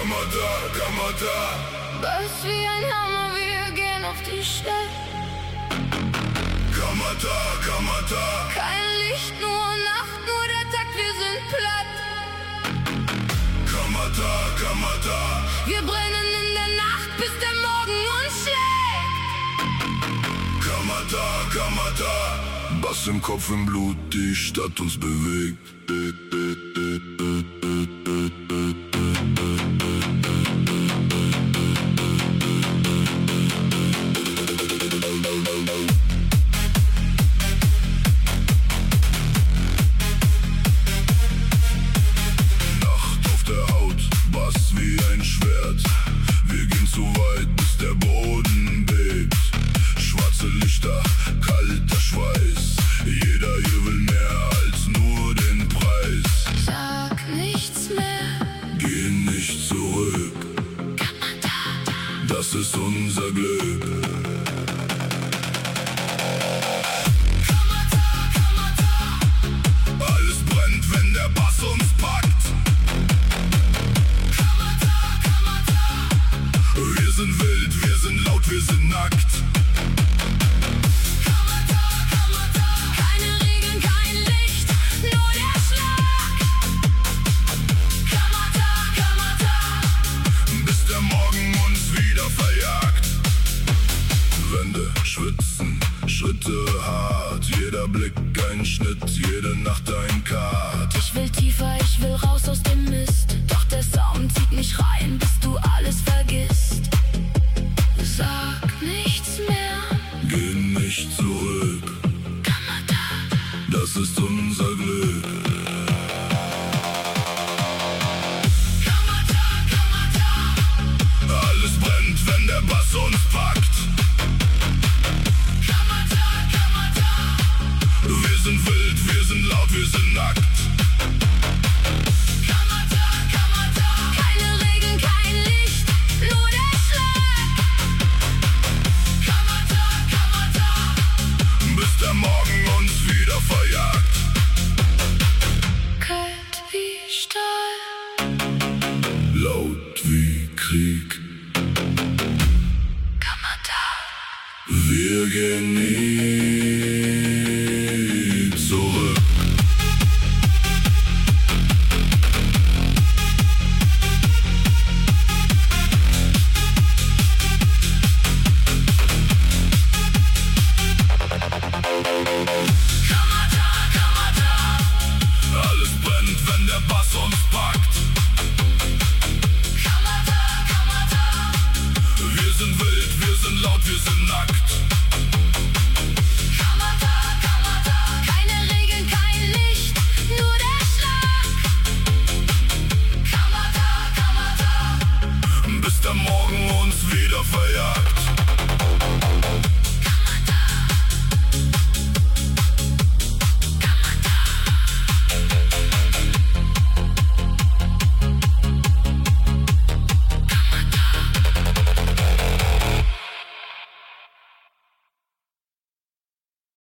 Kamada. Bass wie ein Hammer, wir gehen auf die Stadt. Kamada. Kein Licht, nur Nacht, nur der Takt, wir sind platt. Kamada. Wir brennen in der Nacht, bis der Morgen uns schlägt. Kamada. Bass im Kopf, im Blut, die Stadt uns bewegt. Nacht auf der Haut, Bass wie ein Schwert. Wir gehen zu weit, bis der Boden bebt. Schwarze Lichter, kalter Schweiß. Jeder hier will mehr als nur den Preis. Sag nichts mehr, Geh nicht zurück, das ist unser Glück. Alles brennt, wenn der Bass uns packt. Wir sind wild, wir sind laut, wir sind nackt. keine Regeln, kein Licht, nur der Schlag. Kamada. Bis der Morgen uns wieder verjagt. Wände schwitzen, Schritte hart. Jeder Blick ein Schnitt, jede Nacht ein Kat. Ich will tiefer, ich will raus aus dem Mist. Doch der Sound zieht mich rein, bis du alles vergisst. Sag nichts mehr, Geh nicht zurück, das ist unser Glück. Alles brennt, wenn der Bass uns packt. Wir sind wild, wir sind laut, wir sind nackt. keine Regeln, kein Licht, nur der Schlag. Bis der Morgen uns wieder verjagt. Kalt wie Stahl. Laut wie Krieg. Wir gehen nie zurück. Alles brennt, wenn der Bass uns packt. Wir sind wild, wir sind laut, wir sind nackt. keine Regeln, kein Licht, nur der Schlag. Bis der Morgen uns wieder verjagt.